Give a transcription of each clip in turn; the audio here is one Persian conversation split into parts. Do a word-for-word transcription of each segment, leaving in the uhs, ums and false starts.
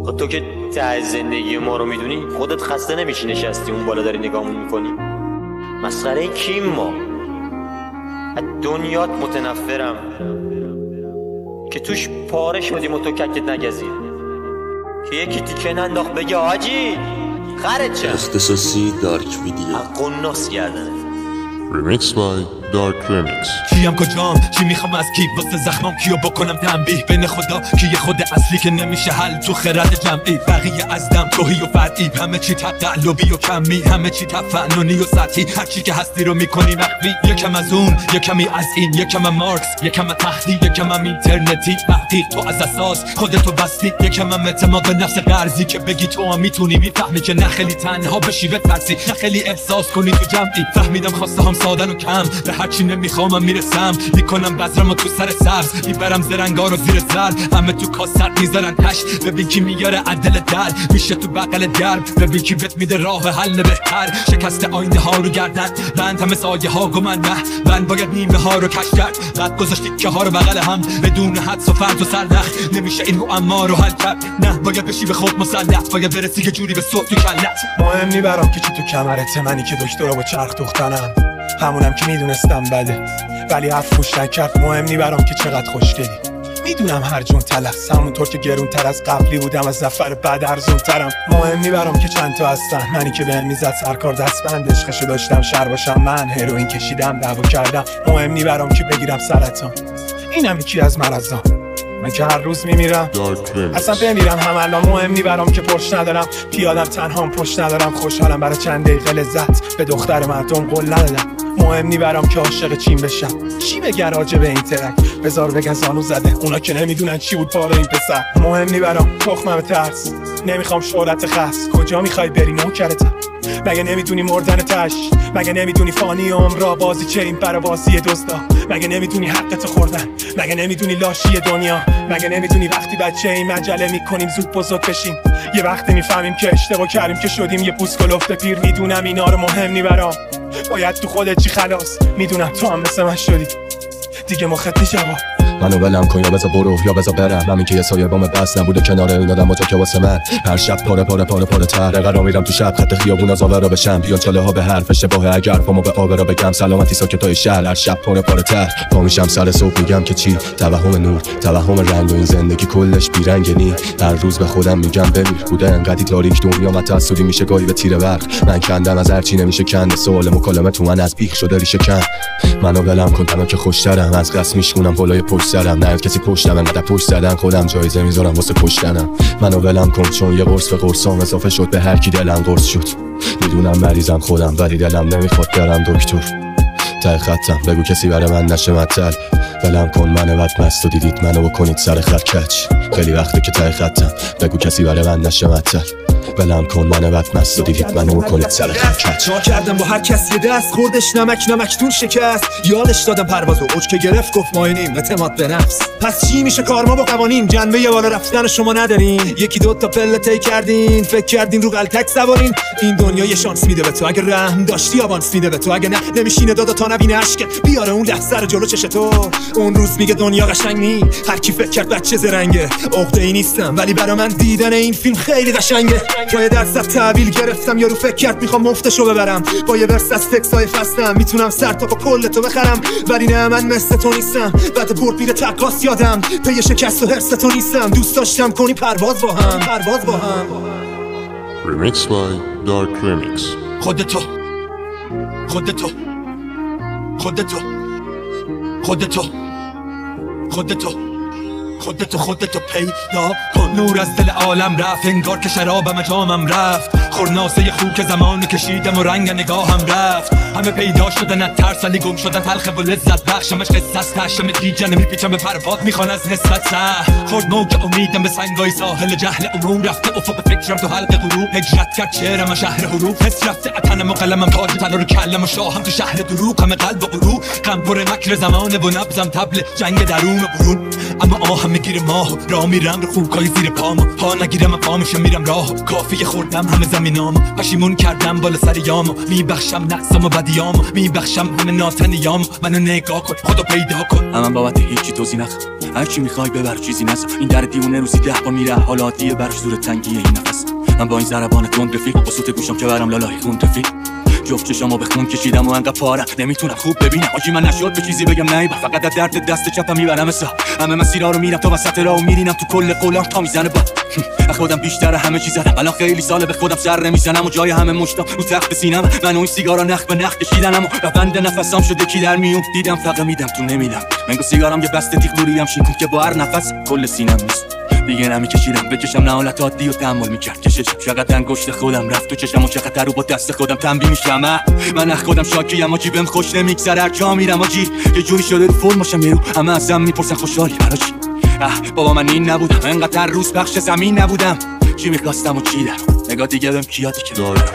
تو که ته زندگی ما رو میدونی خودت خسته نمیشی نشستی اون بالا داری نگاهمون میکنی؟ مسخره کیم ما؟ از دنیات متنفرم که توش پاره شدیم و تو ککت نگزید که یکی تیکه ننداخت بگه آجی خرد چند اختصاصی دارک ویدیو قناس گردنه Remix by Dark Remix. کیم کجام چی میخوام از کی واسه زخمام کیو بکنم تنبیه بین خدا کی خود اصلی که نمیشه حل تو خرد جمعی بقیه از دم توهی و فردی همه چی تقلبی و کمی همه چی تفننی و سطحی هر چی که هستی رو میکنی مخفی یکم از اون یکمی از این یکم از مارکس یکم از تحلیل یکم از اینترنتی تحقیق تو از اساس خودتو بستی یکم از اعتماد به نفس قرضی که بگی تو هم میتونی میفهمی که نه خیلی تنها بشی بترسی نه خیلی احساس کنی تو جمعی فهمیدم خواسته هم سادن و کم به هرچی نمیخوامم میرسم میکنم بذرمو تو سر سبز میبرم زرنگار رو زیر زر همه تو کاسر میذارن تش ببین کی میاره عدل در میشه تو بغل درب ببین کی بهت میده راه حل بهتر شکست آینده ها رو گردن بند همه سایه ها گمن نه بند باید نیمه ها رو کش کرد رد گذاشتی که ها رو بغل هم بدون حدس و فرض و سرنخ نمیشه این معما رو حل کرد نه باید بشی به خود مسلط باید برسی که جوری به صوت تو کلت مهم نی برام که چی تو کمرت منی که دکترا با چرخ دختنم همونم که میدونستم بده ولی حرف گوش نکرد مهم نی برام که چقدر خوشگلی میدونم هر جون تلخص همونطور که گرون تر از قبلی بودم از نفر بعد ارزون ترم مهم نی برام که چند تا هستن منی که بهم میزد سرکار دست بند عشقشو داشتم شر باشم من هروئین کشیدم دعوا کردم مهم نی برام که بگیرم سرطان اینم یکی از مرضام من که هر روز میمیرم اصلا بمیرم هم الان مهم نی برام که پشت ندارم پیادم تنهام پشت ندارم خوشحالم برای چند دقیقه لذت به دختر مردم قول ندادم مهم نی برام که عاشق چین بشم چی بگن راجع به این ترک بذار بگن زانو زده اونا که نمیدونن چی بود پاره این پسر مهم نی برام تخمم ترس نمیخوام شهرت خاص کجا میخوای بری نوکرتم مگه نمیدونی مردن تش مگه نمیدونی فانی عمر بازی چه این برا بازی دزدا مگه نمیدونی حقت خوردن مگه نمیدونی لاشی دنیا مگه نمیدونی وقتی بچه این مجله میکنیم زود بزرگ بشیم یه وقتی میفهمیم که اشتباه کردیم که شدیم یه پوست کلفت پیر میدونم اینا رو مهم نی برام باید تو خودت چی خلاص میدونم تو هم مثل من شدی دیگه مخطی جواب منو ولم کن یا بذار برو یا بذار برم همین که یه سایه بام بس نبوده کنار این آدم تو که واسه من هر شب پاره پاره پاره پاره تر قرار میرم تو شب خط خیابون زاور را بشم بیان چاله ها به حرف اشتباه اگر پامو به آب را بگم سلامتی ساکتای شهر هر شب پاره پاره تر پا میشم سر صبح میگم که چی توهم نور توهم رنگ و این زندگی کلش بیرنگ نی هر روز به خودم میگم بمیر بوده انقدی تاریک دنیا متأسفی میشه گاهی به تیر برق من کندم از هر چی نمیشه کند سوال مکالمه تو من از بیخ شده ریشه کن منو ولم کن تنها که خوشترم از قصد میشونم بالای پشت سرم نه کسی پشتم انقدر پشت زدن خودم جایزه میذارم واسه پشتنم منو ولم کن چون یه قرص به قرصام اضافه شد به هر کی دلم قرص شد میدونم مریضم خودم ولی دلم نمیخواد برم دکتر ته خطم بگو کسی برای من نشه مطل ولم کن من وقت مست و دیدید منو بکنید سر خط کچ خیلی وقته که ته خطم بگو کسی برای من نشه مطل ولم کن من وقت مست و دیدید منو بکنید سر خط کچ ما کردم با هر کسی دست خوردش نمک نمکتون شکست یادش دادم پروازو اوج که گرفت گفت ماینیم اعتماد به نفس پس چی میشه کار ما با قوانین جنبه یه بالا رفتن شما ندارین یکی دو تا پله طی کردین فکر کردین رو غلطک سوارین این دنیا یه شانس میده به تو اگه رحم داشتی آوانس میده به تو اگه نه نمیشینه دادا تا نبینه اشکت بیاره اون لحظه رو جلو چش تو اون روز میگه دنیا قشنگ نی هر کی فکر کرد بچه زرنگه عقده‌ای نیستم ولی برا من دیدن این فیلم خیلی قشنگه با یه درصد تحویل گرفتم یارو فکر کرد میخوام مفتشو ببرم با یه ورس از تکسای فستم میتونم سر تا با کل تو بخرم ولی نه من مثل تو نیستم بعد برد میره تقاس یادم پی شکست و حرس تو نیستم دوست داشتم کنی پرواز با هم پرواز با هم Remix by Dark Remix. خودتو خودتو خودتو خودتو خودتو خودتو خودتو پیدا کن نور از دل عالم رفت انگار که شرابم جامم رفت خورناسه خو که زمان کشیدم و رنگ نگاهم رفت همه پیدا شدن از ترس ولی گم شدن تلخ و لذت بخشمش قصص تشم دیجنه میپیچم به پرباد میخوان از نسبت سه خورد موج امیدم به سنگای ساحل جهل عموم رفته افق فکرم تو حلق غروب هجرت کرد شعرم شهر حروف حس رفته اتنم و قلمم تاج تن رو کلم و شاهم تو شهر دروغ همه قلب و غرور غم پر مکر زمانه و نبزم تبل جنگ درون و برون اما آهم میگیره ماه راه میرم رو خوکای زیر پام پا نگیرم پا میشه میرم راه کافی خوردم همه زمین همینامو پشیمون کردم بالا سر یامو میبخشم نقصم و بدیامو میبخشم همه ناتنیامو منو نگاه کن خدا پیدا کن من بابت هیچی توضیح نخوا هر چی میخوای ببر چیزی نسا این در دیونه روزی ده بار میره حالاتیه برش دور تنگیه این نفس من با این ضربان تند رفیق با صوت گوشم که برم لالای خون تفیق جفت چشامو به خون کشیدم و انقدر پارم نمیتونم خوب ببینم آجی من نشد به چیزی بگم نه فقط از درد دست چپم میبرم حساب همه مسیرها رو میرم تا وسط راهو میرینم تو کل قولام تا میزنه با خودم بیشتر همه چیز زدم الان خیلی ساله به خودم سر نمیزنم و جای همه مشتام رو تخت سینم من اون سیگارا نخ به نخ کشیدنم و روند نفسام شده کی در میون دیدم فقط میدم تو نمیدم منگو سیگارم یه بسته تیغ دوریدم شیکون که با هر نفس کل سینم نیست دیگه نمیکشیدم بکشم نه حالت عادی و تحمل میکرد کششم چقدر انگشت خودم رفت تو چشم و چقدر رو با دست خودم تنبیه میشم من اخ خودم شاکی اما جیبم خوش نمیگذره هر جا میرم آجی یه جوری شده رو فرم باشم یه رو همه ازم میپرسن خوشحالی برای چی اه بابا من این نبودم انقدر روز بخش زمین نبودم چی میخواستم و چی دارم نگاه دیگه بهم کی یادی که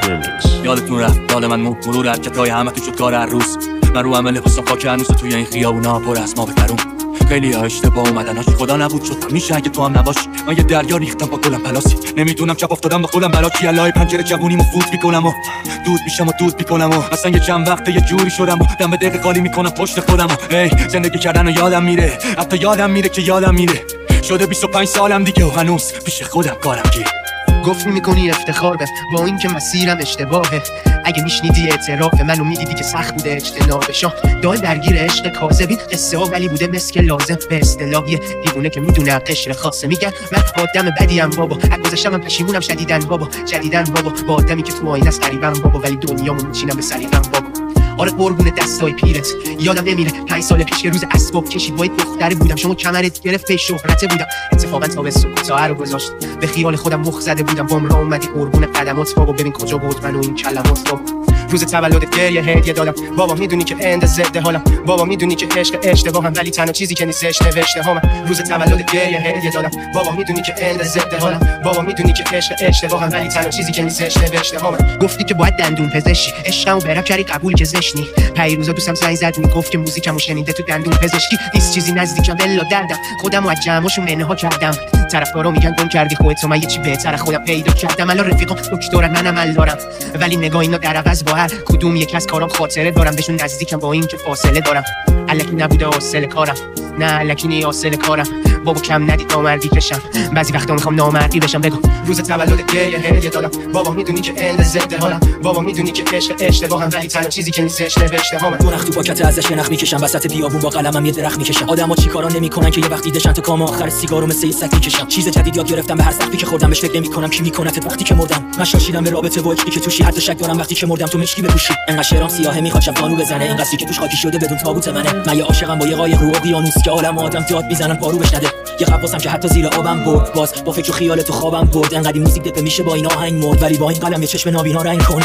یادتون رفت حال من مرور حرکتای همه تو شد کار هر روز من رو عمل لباسم خاک هنوز توی این خیابونا پر از ما بترون خیلی ها اشتباه اومدن هاچی خدا نبود شد میشه اگه تو هم نباشی من یه دریا ریختم با گلم پلاسی نمیدونم چپ افتادم با خودم بلا چی الهی پنجره جوونیمو فوت میکنم و دود میشم و دود میکنم و اصلا یه چند وقته یه جوری شدم و دم به دقیقه خالی میکنم پشت خودم و ای زندگی کردن و یادم میره حتی یادم میره که یادم میره شده بیست و پنج سالم دیگه و هنوز پیش خودم کارم گیره گفت میکنی افتخار به با این که مسیرم اشتباهه اگه میشنیدی اعتراف منو میدیدی که سخت بوده اجتنابشان دال درگیر عشق کاذبی قصه ها ولی بوده مثل لازم به اصطلاح یه دیوونه که میدونه قشر خاصه میگن من آدم بدیم بابا از گذشتم پشیمونم شدیدن بابا جدیدن بابا با آدمی که تو آینه است غریبم بابا ولی دنیامو میچینم به سریعم بابا آره قربون دستای پیرت یادم نمیره پنج سال پیش یه روز اسباب کشید با دختری بودم شما کمرت گرفت به شهرت بودم اتفاقا تا به سکوتا رو گذاشت به خیال خودم مخ زده بودم بام راه اومدی قربون قدمات بابا ببین کجا بود من و این کلمات بابا روز تولدت گریه هدیه دادم بابا میدونی که اند زده حالم بابا میدونی که عشق اشتباهم ولی تنها چیزی که نیستش نوشته هام روز تولدت گریه هدیه دادم بابا میدونی که اند زده حالم بابا میدونی که عشق اشتباهم ولی تنها چیزی که نیستش نوشته هام گفتی که باید دندون پزشکی عشقمو برم کردی قبول که زشنی پیروزا دوستم زنگ زد میگفت که موزیکمو شنیده تو دندون پزشکی نیست چیزی نزدیکم بلا دردم خودمو از جمعشو منها کردم طرفدارا میگن گم کردی خودت من یه چی بهتر خودم پیدا کردم الان رفیقام دکترن منم عمل دارم ولی نگاه اینا در عوض با هر کدوم یک از کارام خاطره دارم بهشون نزدیکم با این که فاصله دارم الکی نبوده حاصل کارم نه الکی نی حاصل کارم بابا کم ندید نامردی کشم بعضی وقتا میخوام نامردی بشم بگو روز تولدت گریه هدیه دادم بابا میدونی که اند زده حالم بابا میدونی که عشق اشتباهم ولی تنها چیزی که نیستش نوشته هام درخت تو پاکت ازش نخ میکشم وسط بیابون با قلمم یه درخت میکشم آدما چیکارا نمیکنن که یه وقتی دشن تو کام آخر سیگارو مثل یه سگ میکشم چیز جدید یاد گرفتم به هر سختی که خوردم بهش فکر نمیکنم کی میکنت وقتی که مردم من شاشیدم به رابطه با کی که توشی حتی شک دارم وقتی که مردم تو مشکی بپوشی انقدر شعرام سیاهه میخواد شفانو بزنه این قصری که توش خاکی شده بدون تابوت منه من یه عاشقم با یه قایق رو اقیانوس که عالم آدم داد میزنن پارو بشنده یه قفاسم که حتی زیر آبم برد باز با فکر و خیال تو خوابم برد انقدر موزیک دپه میشه با این آهنگ مرد ولی با این قلم یه چشم نابینا رنگ کن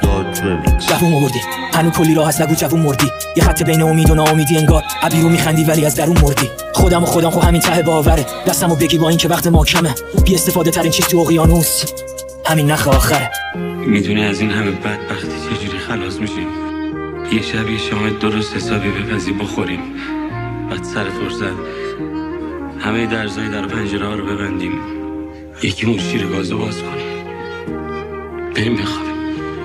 جوون مردی هنو کلی راه هست نگو جوون مردی یه خط بین امید و ناامیدی انگار ابیرو میخندی ولی از درون مردی خودم و خودم خو همین ته باوره دستمو بگی با این که وقت ما کمه بی استفاده ترین چیز تو اقیانوس همین نخ آخره میدونی از این همه بدبختی چجوری خلاص میشیم یه شب یه شام درست حسابی بپزی بخوریم بعد سر فرصت همه درزای در پنجره ها رو ببندیم یکی اون شیر گازو باز کنیم بریم بخوابیم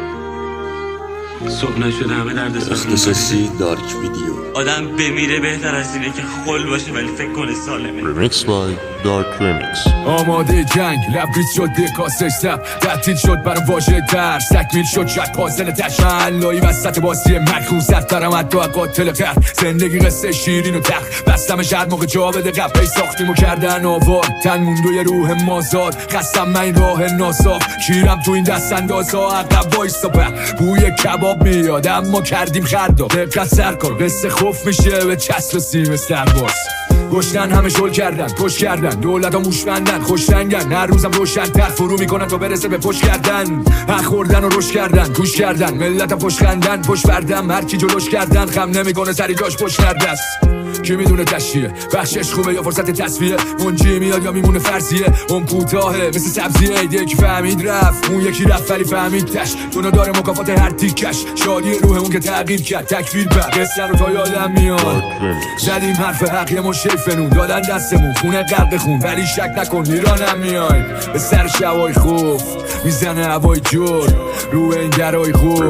صبح نشده همه درد سر اختصاصی دارک ویدیو آدم بمیره بهتر از اینه که خل باشه ولی فکر کنه سالمه Remixed by Dark Remix. آماده جنگ لبریز شد دکاسش سب تعطیل شد برام واژه در تکمیل شد شد پازل تشنلایی وسط بازی مکروز زد دارم حتی قاتل قهر زندگی قصه شیرین و تخت بستم شد موقع جا بده قبل ساختیم و کردن آوار تن موندو یه روح مازاد خستم من این راه ناصاف کیرم تو این دست اندازا عقب وایستا به بوی کباب میاد اما کردیم خردا دقت سر کن قصه خوف میشه به چسب و سیم استرباز گشتن همه شل کردن کش کردن دولت ها موشمندن خوش رنگن هر روزم روشن‌تر فرو میکنن تا برسه به پشت کردن حق خوردن و رشد کردن گوش کردن ملت پشت خندن پشت بردم هر کی جلوش کردن خم نمیکنه سری جاش پشت کرده است کی میدونه تشیه بخشش خوبه یا فرصت تصفیه اون چی میاد یا میمونه فرضیه اون کوتاهه مثل سبزیه یکی فهمید رفت اون یکی رفت ولی فهمید تش تو داره مکافات هر تیکش شادی روح اون که تغییر کرد تکفیر بر قصه رو تا یادم میاد زدیم حرف حق یه مش فنون دادن دستمون خونه غرق خون ولی شک نکن ایرانم میایم به سر شبای خوف میزنه هوای جور رو این درای خوف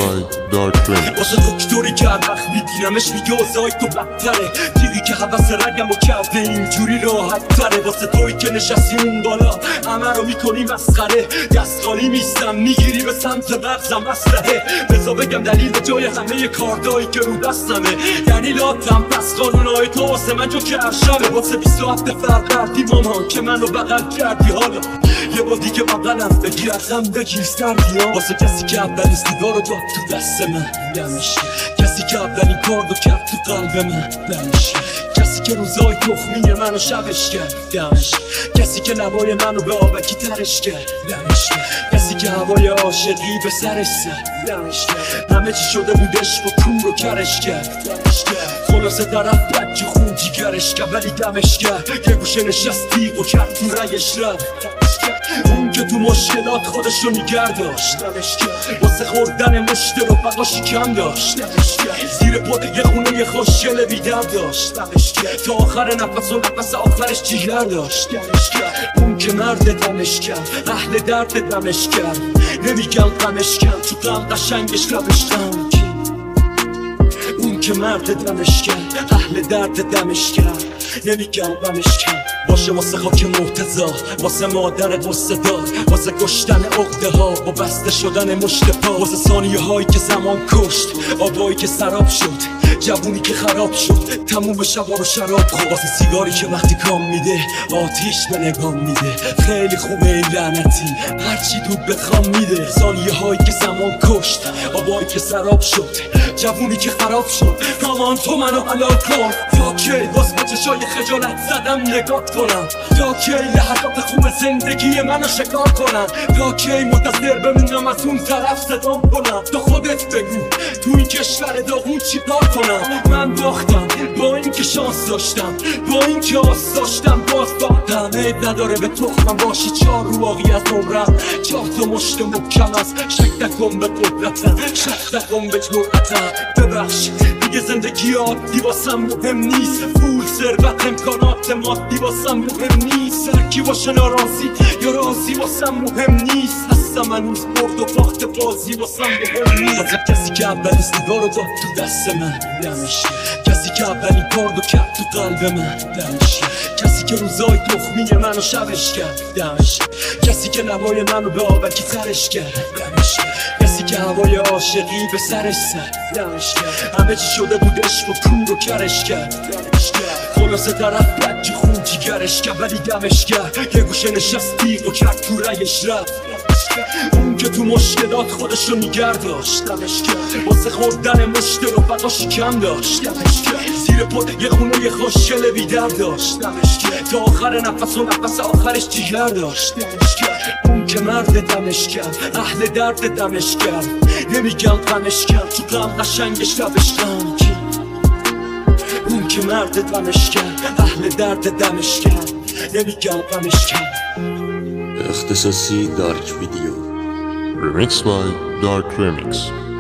واسه دکتری که وقت میگیرمش میگه اوضاعی تو بدتره دیگه که حوث رگم و کرده اینجوری راحت تره واسه توی که نشستی اون بالا همه رو میکنی مسخره دست خالی میستم میگیری به سمت مغزم اسلحه بذار بگم دلیل به جای همه کاردایی که رو دستمه یعنی لاتم پس قانونهای تو واسه من جو که ارشمه واسه بیست و هفت فرق کردی مامان که منو بغل کردی حالا یه با دیگه بغلم بگیر ازم بگیر سردی ها واسه کسی که اولین سیگار رو داد تو دست من دمش کسی که اولین کار رو کرد تو قلب من دمش کسی که روزای تخمی منو شبش کرد دمش کسی که لبای منو به آبکی ترش کرد دمش کسی که هوای عاشقی به سرش زد دمش همه چی شده بودش و کور رو کرش کرد دمش خلاصه طرف بچه خون جیگرش کرد ولی دمش کرد یه گوشه نشستی و کرد تو رگش رد اون که تو مشکلات خودش رو نگر داشت واسه خوردن مشت رو بقاشی کم داشت زیر پات یه خونه یه خوشگل بیدر داشت تا آخر نفس و نفس آخرش جیگر داشت اون که مرد دمش کرد اهل درد دمش کرد نمیگم غمش کرد تو غم قشنگش لبش غم اون که مرد دمش کرد اهل درد دمش کرد نمیگم غمش کرد باشه واسه خاک مرتضا واسه مادر قصه داد واسه کشتن عقده ها با بسته شدن مشت پا واسه ثانیه هایی که زمان کشت آبایی که سراب شد جوونی که خراب شد تموم شبا رو شراب خورد واسه سیگاری که وقتی کام میده آتیش به نگام میده خیلی خوبه این لعنتی هرچی دود به خام میده ثانیه هایی که زمان کشت آبایی که سراب شد جوونی که خراب شد تامان تو منو حلال کن تا کی باز با چشای خجالت زدم نگاه کنم تا کی لحظات خوب زندگی منو شکار کنم تا کی منتظر بمونم از اون طرف صدام کنم تو خودت بگو تو این کشور داغون چی کار کنم من باختم با این که شانس داشتم با این که آس داشتم باز باختم عیب نداره به تخمم باشی چار رو باقی از عمرم چار تا مشت محکم از شک نکن به قدرتم شک نکن به جرأتم ببخش دیگه زندگی عادی واسم مهم نیست پول ثروت امکانات مادی واسم مهم نیست هرکی باشه ناراضی یا راضی واسم مهم نیست هستم هنوز برد و باخت بازی واسم مهم نیست کسی که اولین سیگار رو داد تو دست من دمش کسی که اولین کار رو کرد تو قلب من دمش کسی که روزای تخمی منو شبش کرد دمش کسی که لبای منو به آبکی ترش کرد دمش کسی که هوای عاشقی به سرش زد دمش همه چی شده بودش و کور رو کرش کرد دمش خلاصه طرف بچه خون جیگرش کرد ولی دمش کرد یه گوشه نشستی و کرد تو رگش رفت اون که تو مشکلات خودش رو نگر داشت دمش کرد واسه خوردن مشت رو بقاشی کم داشت دمش کرد زیر پات یه خونه یه خوشگل بیدر داشت دمش کرد تا آخر نفس و نفس آخرش جیگر داشت دمش کرد اون که مرد دمش کرد اهل درد دمش کرد نمیگم غمش کرد تو غم قشنگش لبش غم اون که مرد دمش کرد اهل درد دمش کرد نمیگم غمش کرد اختصاصی دارک ویدیو Remixed by Dark Remix.